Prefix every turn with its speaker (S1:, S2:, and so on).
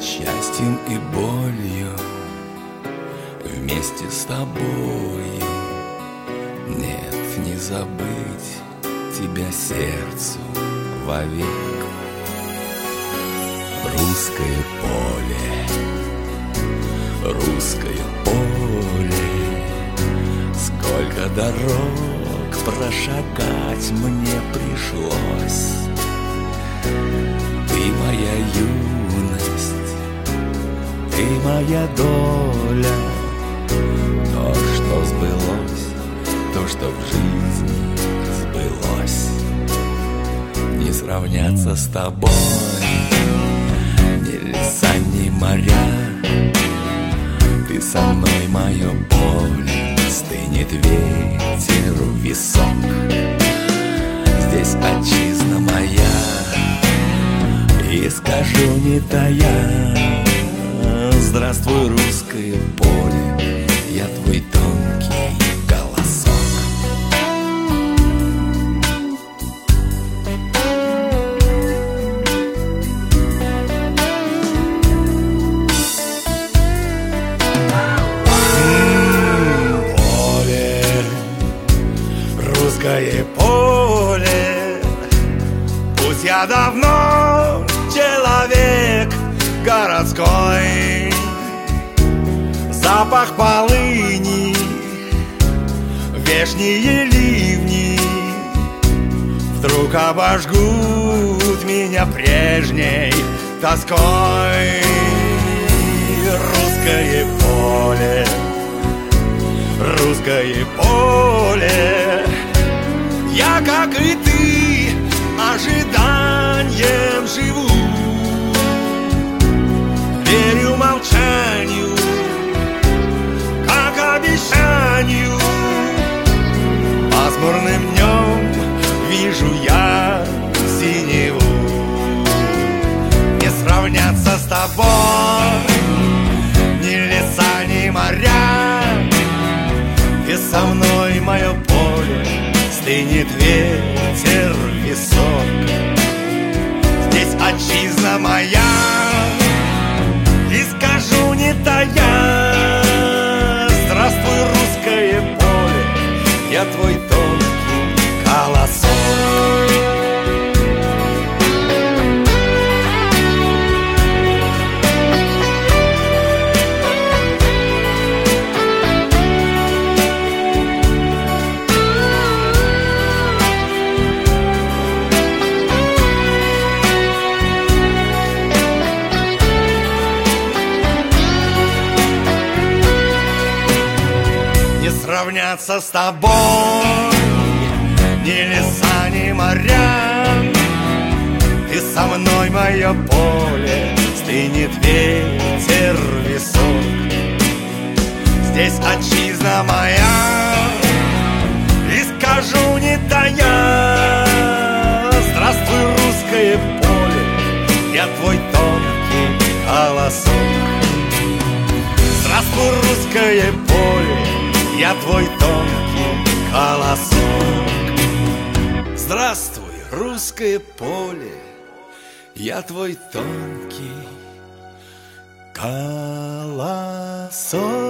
S1: Счастьем и болью вместе с тобою. Нет, не забыть тебя сердцу вовек. Русское поле, русское поле, сколько дорог прошагать мне пришлось. Ты моя юность, ты моя доля, то, что сбылось, то, что в жизни сбылось. Не сравняться с тобой ни леса, ни моря. Ты со мной, мое поле, стынет ветер в висок. Здесь отчизна моя, и скажу не тая: здравствуй, русское поле, я твой тонкий голосок. Поле, русское поле, пусть я давно человек городской. Запах полыни, вешние ливни вдруг обожгут меня прежней тоской. Русское поле, русское поле, я, как и ты, ожиданием живу. Верю молчанию, как обещанию. Пасмурным днем вижу я синеву. Не сравняться с тобой ни леса, ни моря. И со мной мое поле, стынет ветер в висок. Здесь отчизна моя, и скажу не тая: здравствуй, русское поле, я твой тонкий голосок. Сравняться с тобой ни леса, ни моря. Ты со мной, мое поле, стынет ветер в висок. Здесь отчизна моя, и скажу не тая: здравствуй, русское поле, я твой тонкий голосок. Здравствуй, русское поле, я твой тонкий голосок. Здравствуй, русское поле, я твой тонкий голосок.